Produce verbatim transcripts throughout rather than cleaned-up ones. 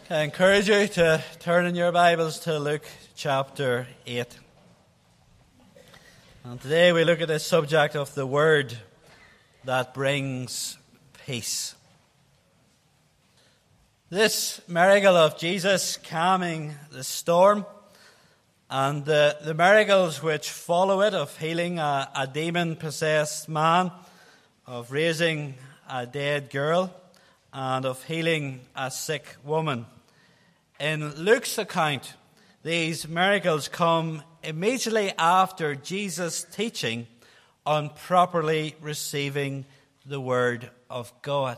I encourage you to turn in your Bibles to Luke chapter eight. And today we look at this subject of the word that brings peace. This miracle of Jesus calming the storm and the, the miracles which follow it of healing a, a demon-possessed man, of raising a dead girl, and of healing a sick woman. In Luke's account, these miracles come immediately after Jesus' teaching on properly receiving the Word of God.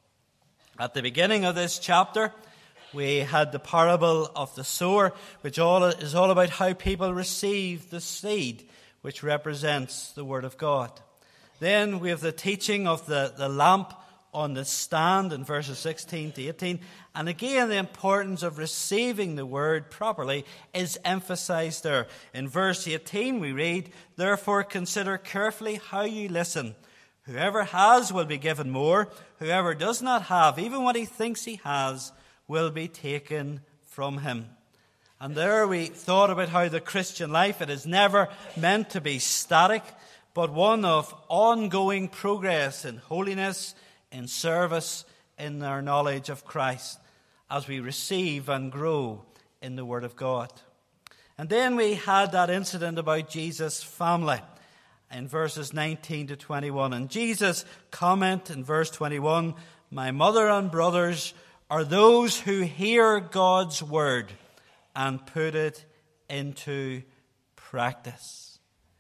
At the beginning of this chapter, we had the parable of the sower, which all is all about how people receive the seed, which represents the Word of God. Then we have the teaching of the, the lamp on the stand in verses sixteen to eighteen. And again, the importance of receiving the word properly is emphasized there. In verse eighteen, we read, "Therefore consider carefully how you listen. Whoever has will be given more. Whoever does not have, even what he thinks he has, will be taken from him." And there we thought about how the Christian life, it is never meant to be static, but one of ongoing progress in holiness, in service, in our knowledge of Christ, as we receive and grow in the Word of God. And then we had that incident about Jesus' family in verses nineteen to twenty-one. And Jesus' comment in verse twenty-one, "My mother and brothers are those who hear God's word and put it into practice."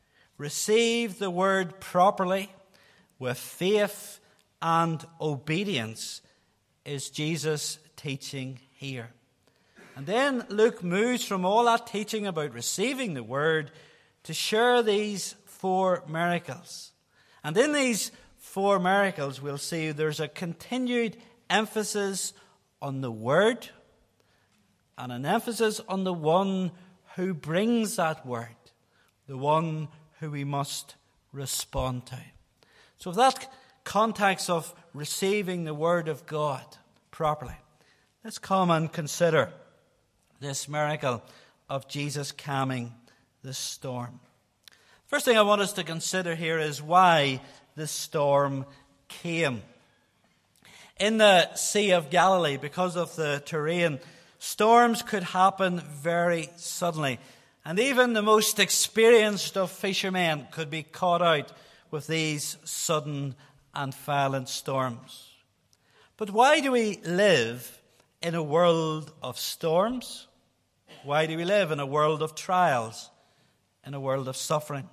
Receive the word properly with faith and obedience is Jesus' teaching here. And then Luke moves from all that teaching about receiving the word to share these four miracles. And in these four miracles, we'll see there's a continued emphasis on the word and an emphasis on the one who brings that word, the one who we must respond to. So with that context of receiving the word of God properly, let's come and consider this miracle of Jesus calming the storm. First thing I want us to consider here is why the storm came. In the Sea of Galilee, because of the terrain, storms could happen very suddenly. And even the most experienced of fishermen could be caught out with these sudden and violent storms. But why do we live in a world of storms? Why do we live in a world of trials, in a world of suffering?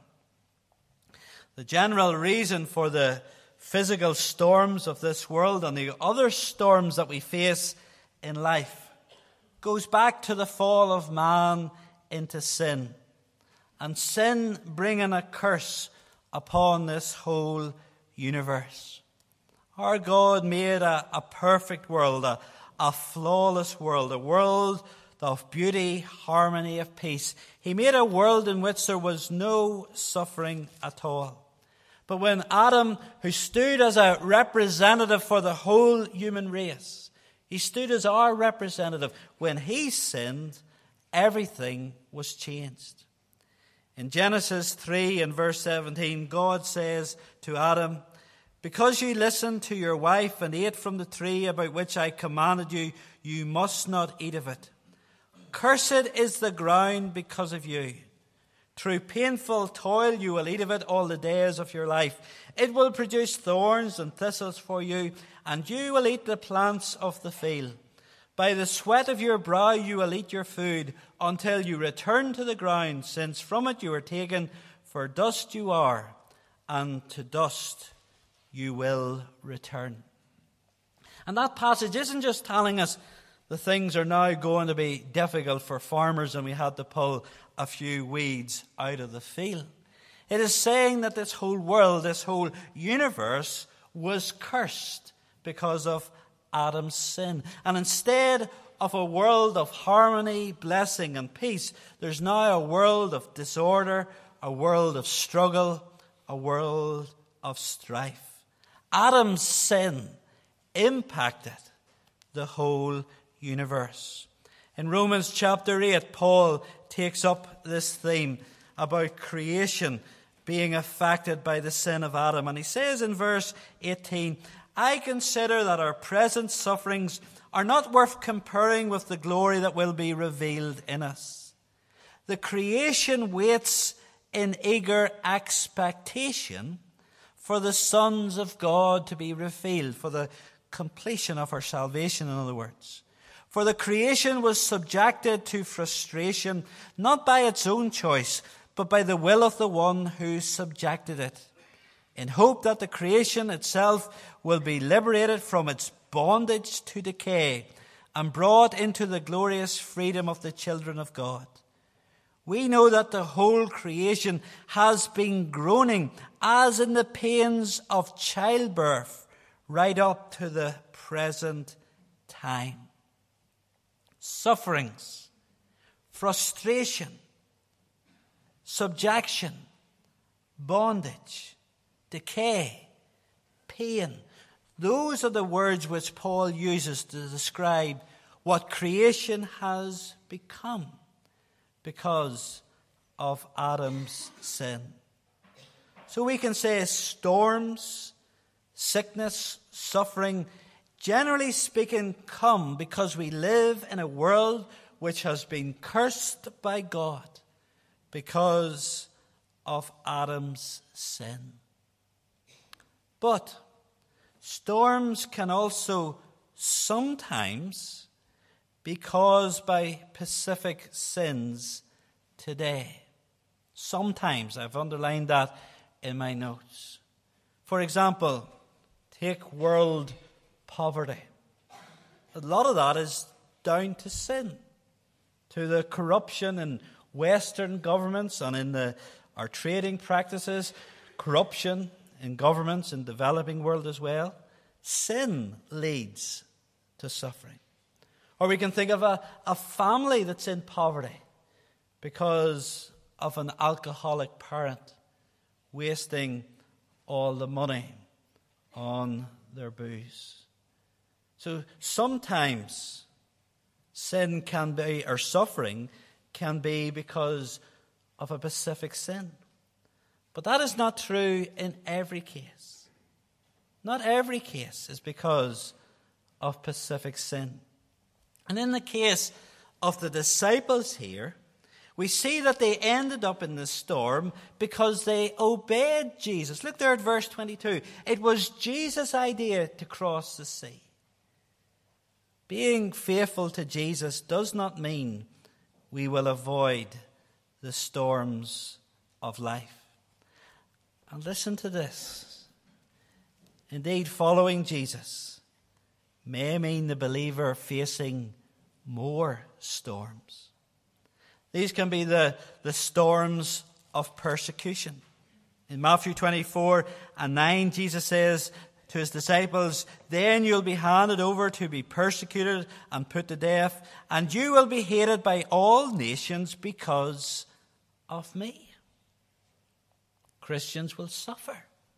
The general reason for the physical storms of this world and the other storms that we face in life goes back to the fall of man into sin, and sin bringing a curse upon this whole universe. Our God made a, a perfect world, a, a flawless world, a world of beauty, harmony, of peace. He made a world in which there was no suffering at all. But when Adam, who stood as a representative for the whole human race, he stood as our representative. When he sinned, everything was changed. In Genesis three and verse seventeen, God says to Adam, "Because you listened to your wife and ate from the tree about which I commanded you, you must not eat of it. Cursed is the ground because of you. Through painful toil you will eat of it all the days of your life. It will produce thorns and thistles for you, and you will eat the plants of the field. By the sweat of your brow you will eat your food until you return to the ground, since from it you were taken, for dust you are, and to dust you will return." And that passage isn't just telling us the things are now going to be difficult for farmers and we had to pull a few weeds out of the field. It is saying that this whole world, this whole universe was cursed because of Adam's sin. And instead of a world of harmony, blessing and peace, there's now a world of disorder, a world of struggle, a world of strife. Adam's sin impacted the whole universe. In Romans chapter eight, Paul takes up this theme about creation being affected by the sin of Adam. And he says in verse eighteen, I consider that our present sufferings are not worth comparing with the glory that will be revealed in us. The creation waits in eager expectation for the sons of God to be revealed, for the completion of our salvation, in other words. For the creation was subjected to frustration, not by its own choice, but by the will of the one who subjected it, in hope that the creation itself will be liberated from its bondage to decay and brought into the glorious freedom of the children of God. We know that the whole creation has been groaning as in the pains of childbirth right up to the present time. Sufferings, frustration, subjection, bondage, decay, pain. Those are the words which Paul uses to describe what creation has become because of Adam's sin. So we can say storms, sickness, suffering, generally speaking, come because we live in a world which has been cursed by God because of Adam's sin. But storms can also sometimes be caused by specific sins today. Sometimes. I've underlined that in my notes. For example, take world poverty. A lot of that is down to sin, to the corruption in Western governments and in the, our trading practices, corruption in governments in the developing world as well. Sin leads to suffering. Or we can think of a, a family that's in poverty because of an alcoholic parent wasting all the money on their booze. So sometimes sin can be, or suffering can be because of a specific sin. But that is not true in every case. Not every case is because of specific sin. And in the case of the disciples here, we see that they ended up in the storm because they obeyed Jesus. Look there at verse twenty-two. It was Jesus' idea to cross the sea. Being faithful to Jesus does not mean we will avoid the storms of life. And listen to this. Indeed, following Jesus may mean the believer facing more storms. These can be the, the storms of persecution. In Matthew twenty-four and nine, Jesus says to his disciples, then you'll be handed over to be persecuted and put to death, and you will be hated by all nations because of me. Christians will suffer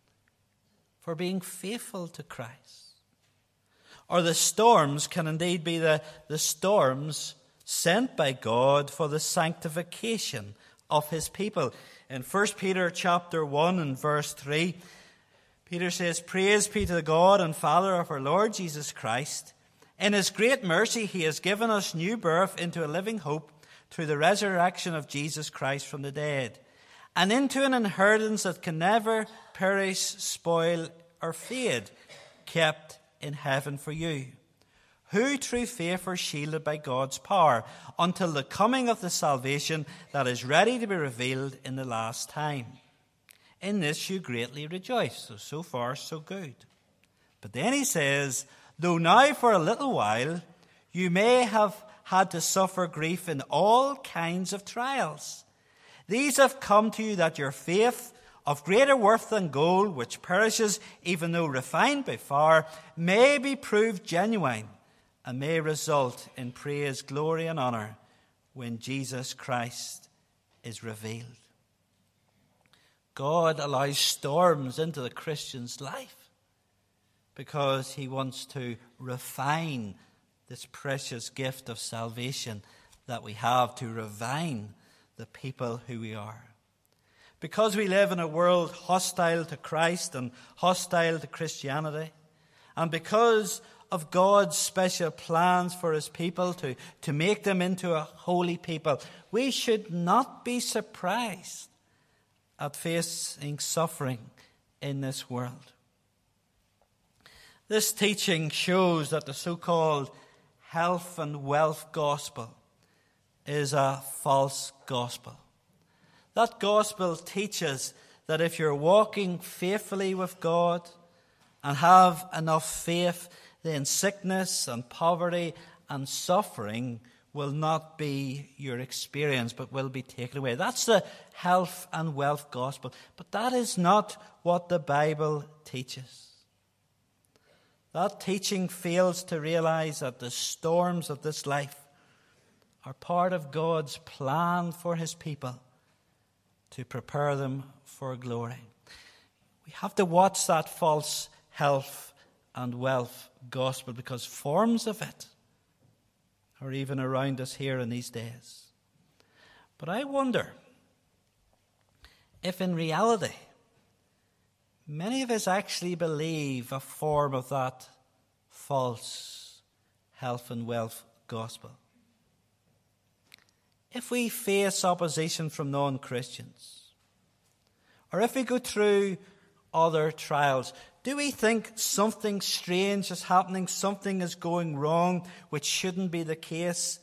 for being faithful to Christ. Or the storms can indeed be the, the storms sent by God for the sanctification of his people. In First Peter chapter one and verse three, Peter says, praise be to the God and Father of our Lord Jesus Christ. In his great mercy he has given us new birth into a living hope through the resurrection of Jesus Christ from the dead, and into an inheritance that can never perish, spoil, or fade, kept in heaven for you, who through faith are shielded by God's power until the coming of the salvation that is ready to be revealed in the last time. In this you greatly rejoice. So, so far, so good. But then he says, though now for a little while you may have had to suffer grief in all kinds of trials. These have come to you that your faith, of greater worth than gold, which perishes even though refined by fire, may be proved genuine and may result in praise, glory, and honor when Jesus Christ is revealed. God allows storms into the Christian's life because he wants to refine this precious gift of salvation that we have to refine the people who we are. Because we live in a world hostile to Christ and hostile to Christianity, and because of God's special plans for his people to, to make them into a holy people, we should not be surprised at facing suffering in this world. This teaching shows that the so-called health and wealth gospel is a false gospel. That gospel teaches that if you're walking faithfully with God and have enough faith, then sickness and poverty and suffering will not be your experience, but will be taken away. That's the health and wealth gospel. But that is not what the Bible teaches. That teaching fails to realize that the storms of this life are part of God's plan for his people to prepare them for glory. We have to watch that false health and wealth gospel, because forms of it are even around us here in these days. But I wonder if in reality many of us actually believe a form of that false health and wealth gospel. If we face opposition from non-Christians, or if we go through other trials, do we think something strange is happening, something is going wrong, which shouldn't be the case?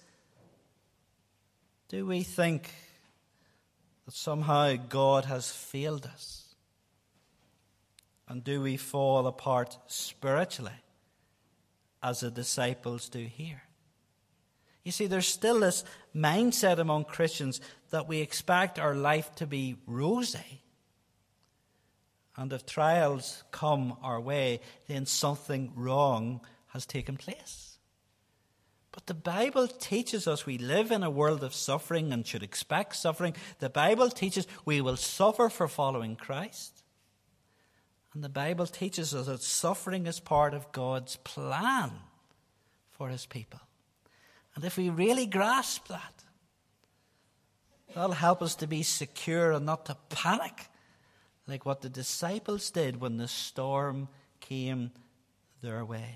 Do we think that somehow God has failed us? And do we fall apart spiritually, as the disciples do here? You see, there's still this mindset among Christians that we expect our life to be rosy. And if trials come our way, then something wrong has taken place. But the Bible teaches us we live in a world of suffering and should expect suffering. The Bible teaches we will suffer for following Christ. And the Bible teaches us that suffering is part of God's plan for his people. And if we really grasp that, that'll help us to be secure and not to panic like what the disciples did when the storm came their way.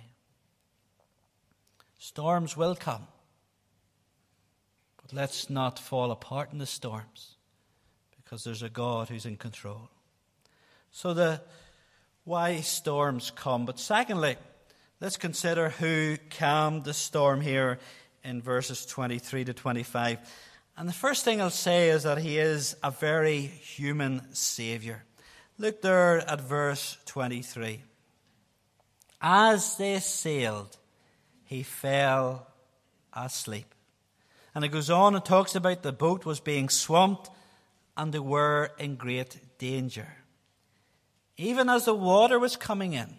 Storms will come, but let's not fall apart in the storms, because there's a God who's in control. So the why storms come. But secondly, let's consider who calmed the storm here in verses twenty-three to twenty-five. And the first thing I'll say is that he is a very human Saviour. Look there at verse twenty-three. As they sailed, he fell asleep. And it goes on and talks about the boat was being swamped and they were in great danger. Even as the water was coming in,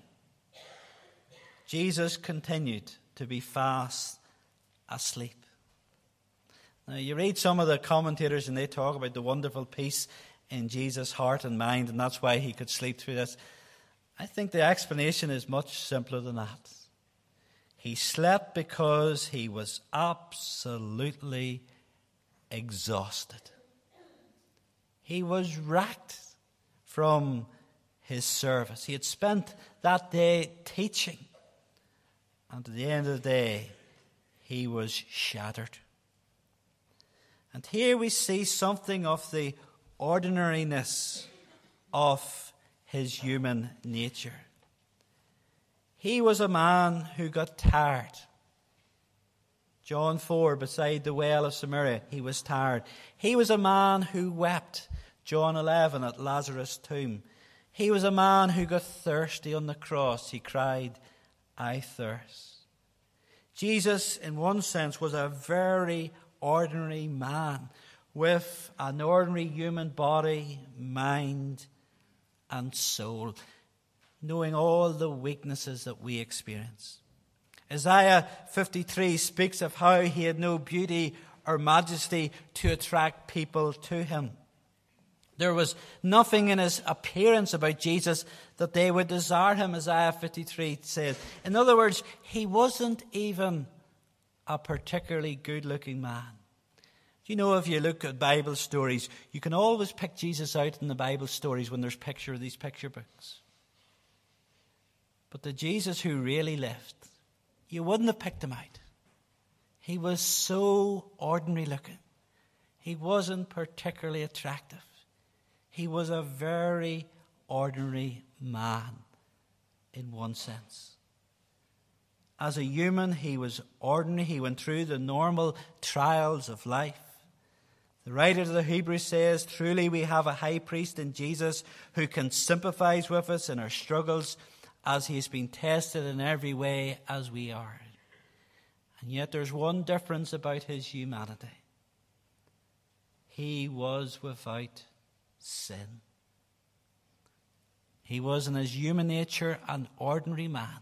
Jesus continued to be fast asleep. Now, you read some of the commentators and they talk about the wonderful peace in Jesus' heart and mind, and that's why he could sleep through this. I think the explanation is much simpler than that. He slept because he was absolutely exhausted. He was racked from his service. He had spent that day teaching, and at the end of the day, he was shattered. And here we see something of the ordinariness of his human nature. He was a man who got tired. John four, beside the well of Samaria, he was tired. He was a man who wept. John eleven, at Lazarus' tomb. He was a man who got thirsty on the cross. He cried, I thirst. Jesus, in one sense, was a very ordinary man with an ordinary human body, mind, and soul, knowing all the weaknesses that we experience. Isaiah fifty-three speaks of how he had no beauty or majesty to attract people to him. There was nothing in his appearance about Jesus that they would desire him, Isaiah fifty-three says. In other words, he wasn't even a particularly good-looking man. Do you know, if you look at Bible stories, you can always pick Jesus out in the Bible stories when there's picture of these picture books. But the Jesus who really lived, you wouldn't have picked him out. He was so ordinary looking. He wasn't particularly attractive. He was a very ordinary man in one sense. As a human, he was ordinary. He went through the normal trials of life. The writer of the Hebrews says, truly we have a high priest in Jesus who can sympathize with us in our struggles, as he has been tested in every way as we are. And yet there's one difference about his humanity. He was without sin. He was in his human nature an ordinary man,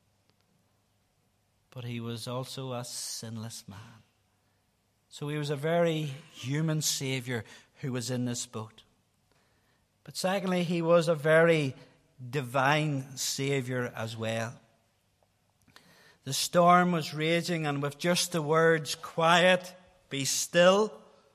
but he was also a sinless man. So he was a very human Saviour who was in this boat. But secondly, he was a very divine Saviour as well. The storm was raging, and with just the words, quiet, be still,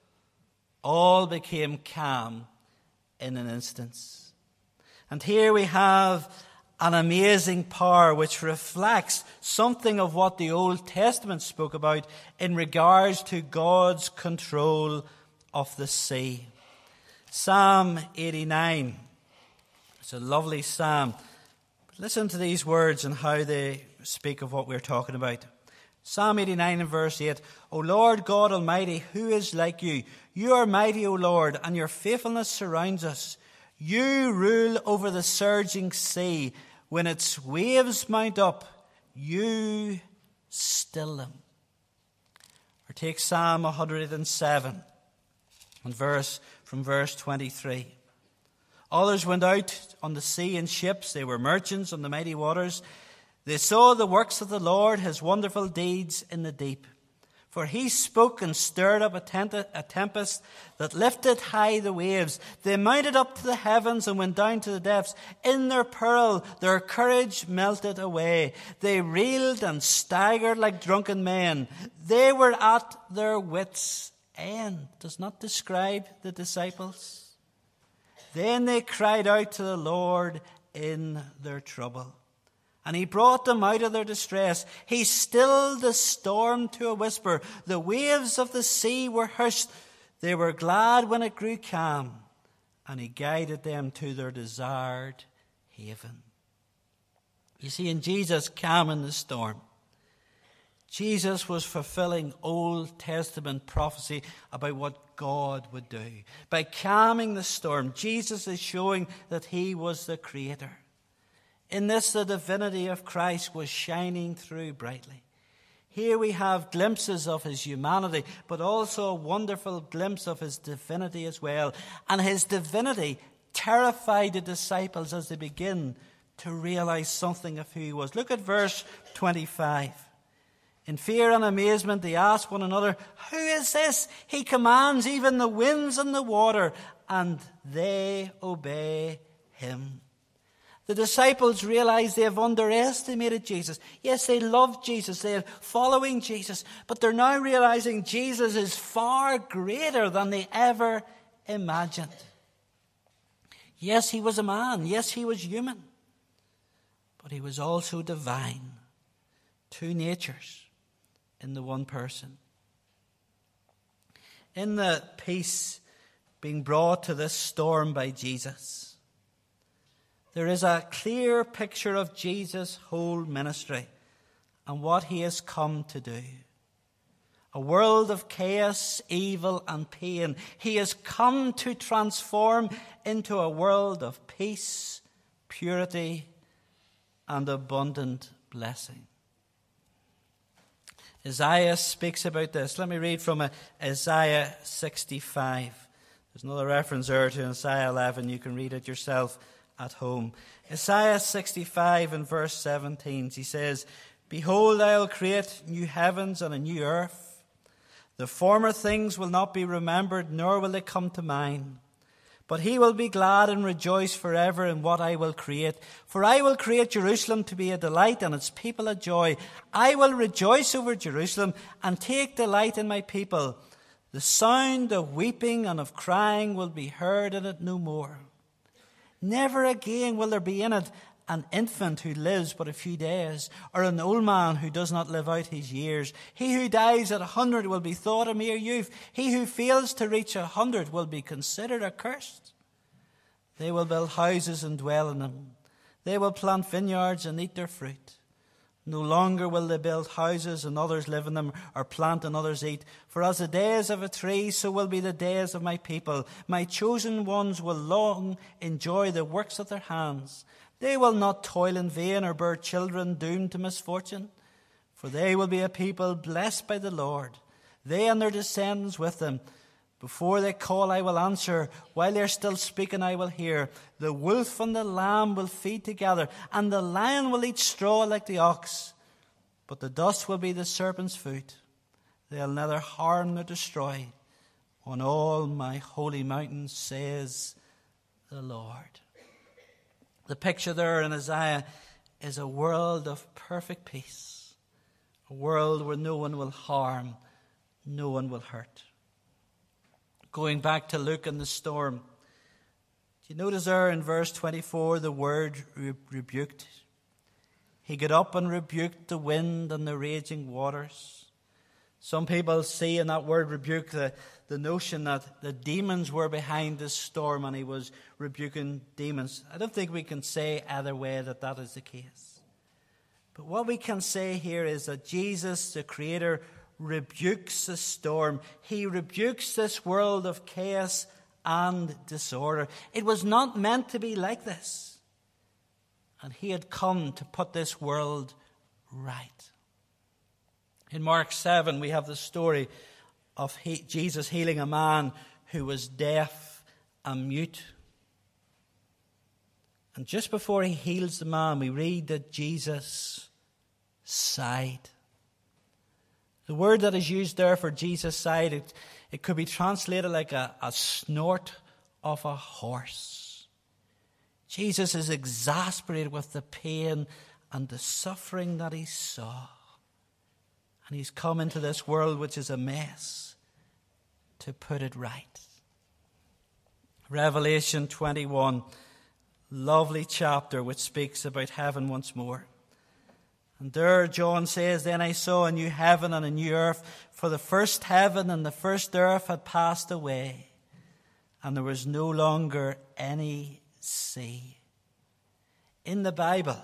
all became calm in an instant. And here we have an amazing power which reflects something of what the Old Testament spoke about in regards to God's control of the sea. Psalm eighty-nine. It's a lovely psalm. But listen to these words and how they speak of what we're talking about. Psalm eighty-nine and verse eight. O Lord God Almighty, who is like you? You are mighty, O Lord, and your faithfulness surrounds us. You rule over the surging sea. When its waves mount up, you still them. Or take Psalm one hundred seven and verse from verse twenty-three. Others went out on the sea in ships. They were merchants on the mighty waters. They saw the works of the Lord, his wonderful deeds in the deep. For he spoke and stirred up a tempest that lifted high the waves. They mounted up to the heavens and went down to the depths. In their peril, their courage melted away. They reeled and staggered like drunken men. They were at their wits' end. Does not describe the disciples. Then they cried out to the Lord in their trouble, and he brought them out of their distress. He stilled the storm to a whisper. The waves of the sea were hushed. They were glad when it grew calm, and he guided them to their desired haven. You see, in Jesus calming the storm, Jesus was fulfilling Old Testament prophecy about what God would do. By calming the storm, Jesus is showing that he was the Creator. In this, the divinity of Christ was shining through brightly. Here we have glimpses of his humanity, but also a wonderful glimpse of his divinity as well. And his divinity terrified the disciples as they begin to realize something of who he was. Look at verse twenty-five. In fear and amazement, they asked one another, who is this? He commands even the winds and the water, and they obey him. The disciples realize they have underestimated Jesus. Yes, they loved Jesus. They are following Jesus. But they're now realizing Jesus is far greater than they ever imagined. Yes, he was a man. Yes, he was human. But he was also divine. Two natures in the one person. In the peace being brought to this storm by Jesus, there is a clear picture of Jesus' whole ministry and what he has come to do. A world of chaos, evil, and pain. He has come to transform into a world of peace, purity, and abundant blessing. Isaiah speaks about this. Let me read from Isaiah sixty-five. There's another reference there to Isaiah eleven. You can read it yourself at home. Isaiah sixty-five and verse seventeen, he says, behold, I will create new heavens and a new earth. The former things will not be remembered, nor will they come to mind. But he will be glad and rejoice forever in what I will create. For I will create Jerusalem to be a delight and its people a joy. I will rejoice over Jerusalem and take delight in my people. The sound of weeping and of crying will be heard in it no more. Never again will there be in it an infant who lives but a few days, or an old man who does not live out his years. He who dies at a hundred will be thought a mere youth. He who fails to reach a hundred will be considered accursed. They will build houses and dwell in them. They will plant vineyards and eat their fruit. No longer will they build houses and others live in them, or plant and others eat. For as the days of a tree, so will be the days of my people. My chosen ones will long enjoy the works of their hands. They will not toil in vain or bear children doomed to misfortune. For they will be a people blessed by the Lord, they and their descendants with them. Before they call, I will answer. While they are still speaking, I will hear. The wolf and the lamb will feed together, and the lion will eat straw like the ox. But the dust will be the serpent's food. They'll neither harm nor destroy on all my holy mountains, says the Lord. The picture there in Isaiah is a world of perfect peace, a world where no one will harm, no one will hurt. Going back to Luke and the storm, do you notice there in verse twenty-four the word re- rebuked? He got up and rebuked the wind and the raging waters. Some people see in that word rebuke the, the notion that the demons were behind this storm and he was rebuking demons. I don't think we can say either way that that is the case. But what we can say here is that Jesus, the Creator, rebukes the storm. He rebukes this world of chaos and disorder. It was not meant to be like this. And he had come to put this world right. In Mark seven, we have the story of he, Jesus healing a man who was deaf and mute. And just before he heals the man, we read that Jesus sighed. The word that is used there for Jesus sighed, it, it could be translated like a, a snort of a horse. Jesus is exasperated with the pain and the suffering that he saw. And he's come into this world which is a mess to put it right. Revelation twenty-one, lovely chapter which speaks about heaven once more. And there John says, Then I saw a new heaven and a new earth, for the first heaven and the first earth had passed away, and there was no longer any sea. In the Bible,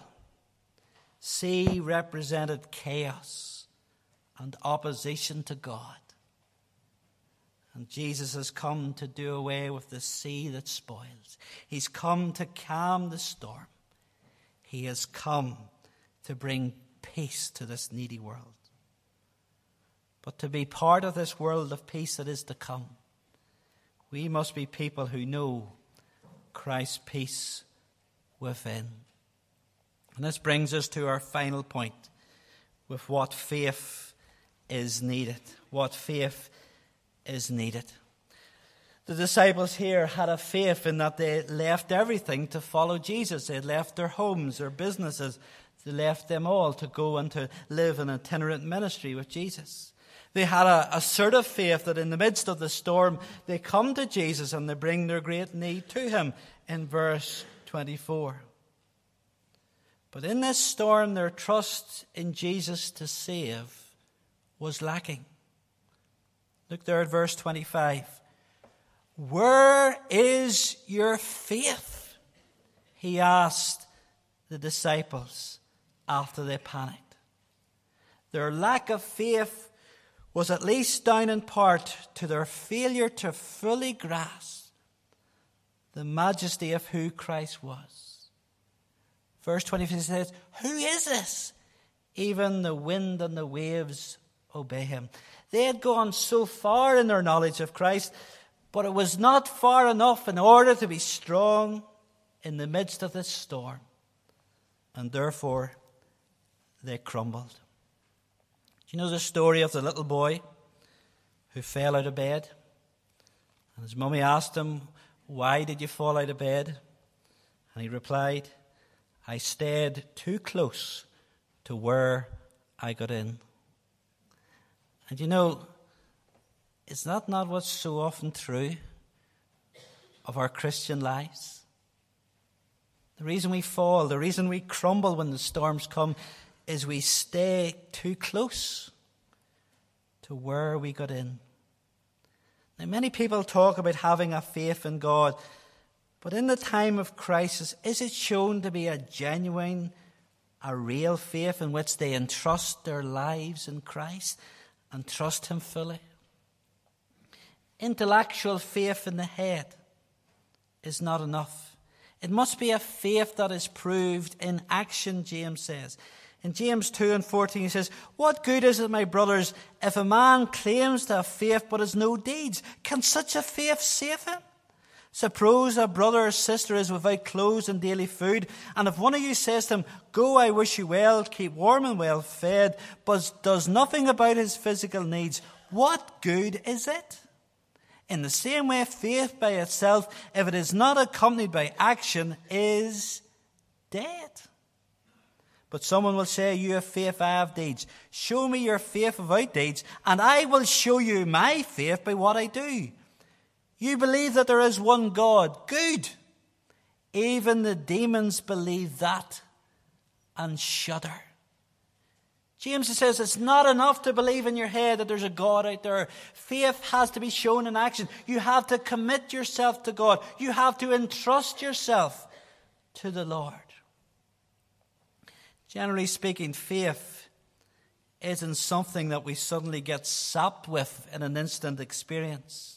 sea represented chaos and opposition to God. And Jesus has come to do away with the sea that spoils. He's come to calm the storm. He has come to bring peace to this needy world. But to be part of this world of peace that is to come, we must be people who know Christ's peace within. And this brings us to our final point, with what faith is needed. What faith is needed. The disciples here had a faith in that they left everything to follow Jesus. They had left their homes, their businesses. They left them all to go and to live an itinerant ministry with Jesus. They had a assertive faith that in the midst of the storm, they come to Jesus and they bring their great need to him in verse twenty-four. But in this storm, their trust in Jesus to save was lacking. Look there at verse twenty-five. Where is your faith? He asked the disciples after they panicked. Their lack of faith was at least down in part to their failure to fully grasp the majesty of who Christ was. Verse twenty-five says, Who is this? Even the wind and the waves obey him. They had gone so far in their knowledge of Christ, but it was not far enough in order to be strong in the midst of this storm. And therefore, they crumbled. Do you know the story of the little boy who fell out of bed? And his mummy asked him, "Why did you fall out of bed?" And he replied, "I stayed too close to where I got in." And you know, is that not what's so often true of our Christian lives? The reason we fall, the reason we crumble when the storms come, is we stay too close to where we got in. Now, many people talk about having a faith in God, but in the time of crisis, is it shown to be a genuine, a real faith in which they entrust their lives in Christ and trust Him fully? Intellectual faith in the head is not enough. It must be a faith that is proved in action, James says. In James two and fourteen, he says, "What good is it, my brothers, if a man claims to have faith but has no deeds? Can such a faith save him? Suppose a brother or sister is without clothes and daily food, and if one of you says to him, 'Go, I wish you well, keep warm and well fed,' but does nothing about his physical needs, what good is it? In the same way, faith by itself, if it is not accompanied by action, is dead. But someone will say, 'You have faith, I have deeds. Show me your faith without deeds, and I will show you my faith by what I do.' You believe that there is one God. Good. Even the demons believe that and shudder." James says it's not enough to believe in your head that there's a God out there. Faith has to be shown in action. You have to commit yourself to God. You have to entrust yourself to the Lord. Generally speaking, faith isn't something that we suddenly get sapped with in an instant experience.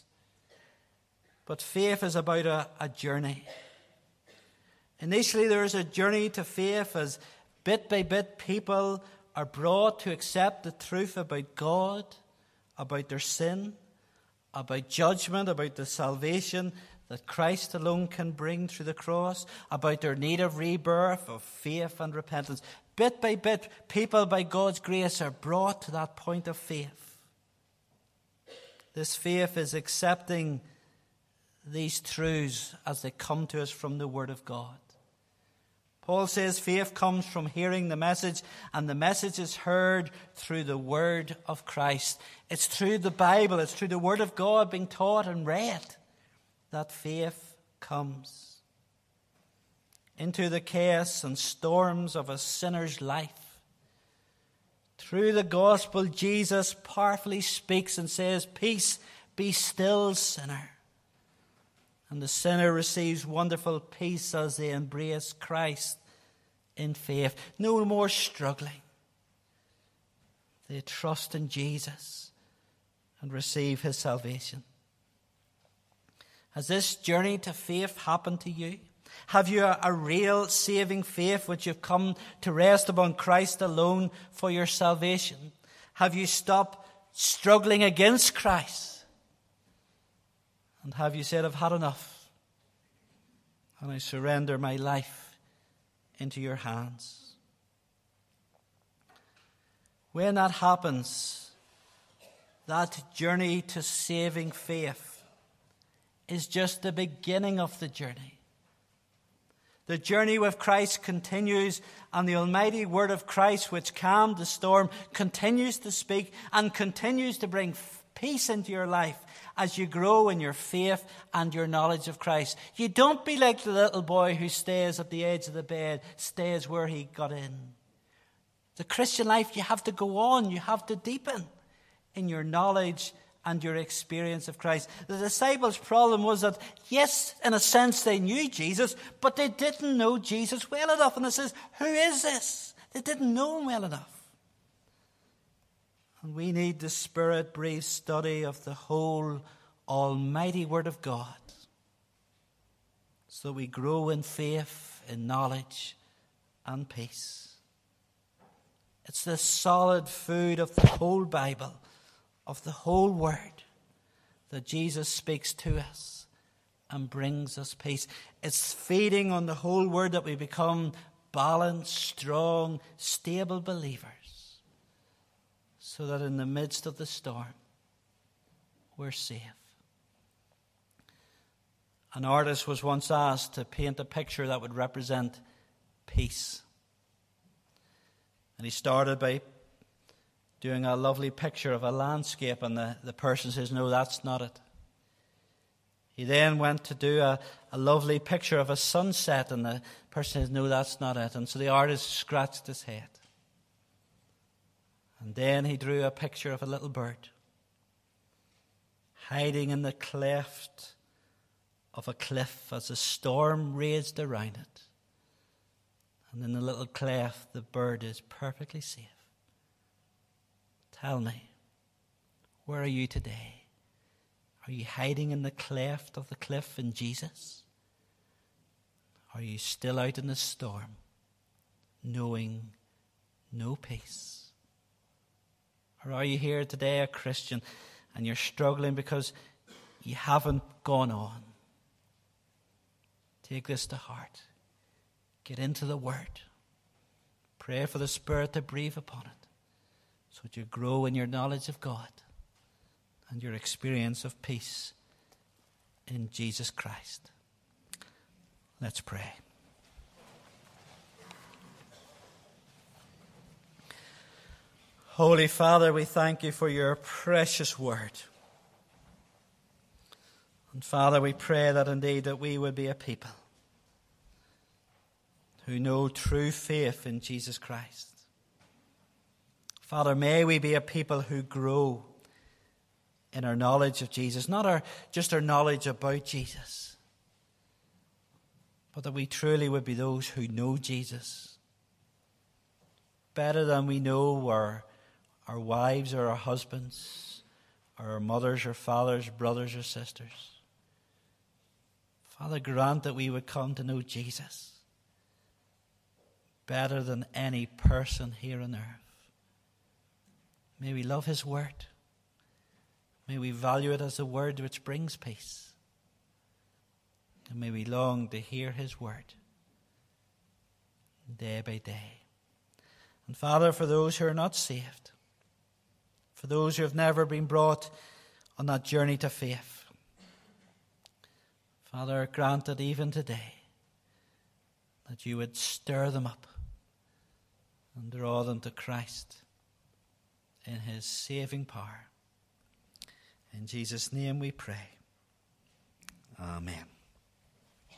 But faith is about a, a journey. Initially, there is a journey to faith as bit by bit people are brought to accept the truth about God, about their sin, about judgment, about the salvation that Christ alone can bring through the cross, about their need of rebirth, of faith and repentance. Bit by bit, people by God's grace are brought to that point of faith. This faith is accepting these truths as they come to us from the Word of God. Paul says faith comes from hearing the message, and the message is heard through the Word of Christ. It's through the Bible, it's through the Word of God being taught and read that faith comes. Into the chaos and storms of a sinner's life, through the gospel, Jesus powerfully speaks and says, "Peace, be still, sinner." And the sinner receives wonderful peace as they embrace Christ in faith. No more struggling. They trust in Jesus and receive His salvation. Has this journey to faith happened to you? Have you a, a real saving faith which you've come to rest upon Christ alone for your salvation? Have you stopped struggling against Christ? And have you said, "I've had enough, and I surrender my life into your hands"? When that happens, that journey to saving faith is just the beginning of the journey. The journey with Christ continues, and the almighty word of Christ, which calmed the storm, continues to speak and continues to bring peace into your life as you grow in your faith and your knowledge of Christ. You don't be like the little boy who stays at the edge of the bed, stays where he got in. The Christian life, you have to go on, you have to deepen in your knowledge and your experience of Christ. The disciples' problem was that, yes, in a sense they knew Jesus, but they didn't know Jesus well enough. And it says, who is this? They didn't know him well enough. And we need the Spirit-breathed study of the whole almighty Word of God, so we grow in faith, in knowledge, and peace. It's the solid food of the whole Bible, of the whole Word, that Jesus speaks to us and brings us peace. It's feeding on the whole Word that we become balanced, strong, stable believers, so that in the midst of the storm, we're safe. An artist was once asked to paint a picture that would represent peace. And he started by doing a lovely picture of a landscape, and the, the person says, no, that's not it. He then went to do a, a lovely picture of a sunset, and the person says, no, that's not it. And so the artist scratched his head. And then he drew a picture of a little bird hiding in the cleft of a cliff as a storm raged around it. And in the little cleft, the bird is perfectly safe. Tell me, where are you today? Are you hiding in the cleft of the cliff in Jesus? Are you still out in the storm, knowing no peace? Or are you here today a Christian and you're struggling because you haven't gone on? Take this to heart. Get into the Word. Pray for the Spirit to breathe upon it so that you grow in your knowledge of God and your experience of peace in Jesus Christ. Let's pray. Holy Father, we thank you for your precious word. And Father, we pray that indeed that we would be a people who know true faith in Jesus Christ. Father, may we be a people who grow in our knowledge of Jesus, not our, just our knowledge about Jesus, but that we truly would be those who know Jesus better than we know our, our wives or our husbands, or our mothers or fathers, brothers or sisters. Father, grant that we would come to know Jesus better than any person here on earth. May we love his word. May we value it as a word which brings peace. And may we long to hear his word day by day. And Father, for those who are not saved, for those who have never been brought on that journey to faith, Father, grant that even today that you would stir them up and draw them to Christ in his saving power. In Jesus' name we pray. Amen.